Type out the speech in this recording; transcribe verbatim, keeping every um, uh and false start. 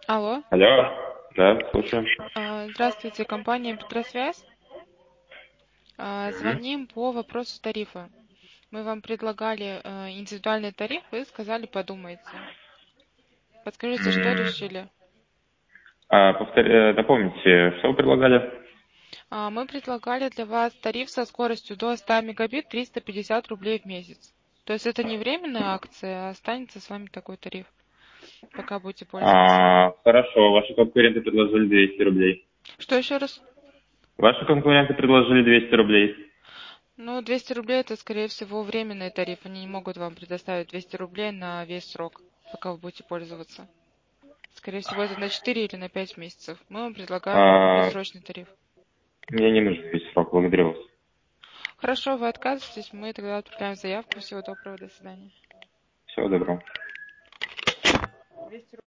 Алло. Алло, да, слушаем. А, Здравствуйте, компания Петросвязь. А, Мгм. Звоним по вопросу тарифа. Мы вам предлагали э, индивидуальный тариф, вы сказали, подумайте. Подскажите, что М, решили? А, повтор- э, напомните, что вы предлагали? А, Мы предлагали для вас тариф со скоростью до ста мегабит триста пятьдесят рублей в месяц. То есть это не временная акция, а останется с вами такой тариф, пока будете пользоваться. А, хорошо, ваши конкуренты предложили двести рублей. Что еще раз? Ваши конкуренты предложили двести рублей. Ну, двести рублей это, скорее всего, временный тариф. Они не могут вам предоставить двести рублей на весь срок, пока вы будете пользоваться. Скорее всего, это на четыре или на пять месяцев. Мы вам предлагаем А, бессрочный тариф. мне не нужен весь срок, благодарю вас. Хорошо, вы отказываетесь, мы тогда отправляем заявку. Всего доброго, до свидания. Всего доброго. двести